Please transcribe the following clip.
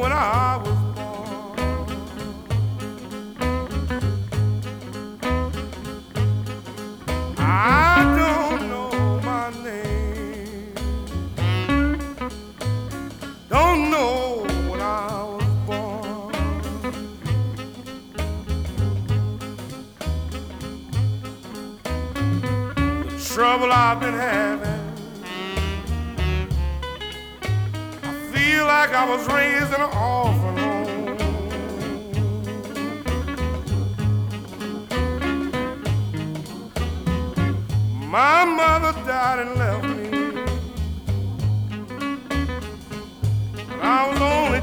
when I was born. I don't know my name. Don't know when I was born. The trouble I've been having, feel like I was raised in an orphan home. My mother died and left me when I was only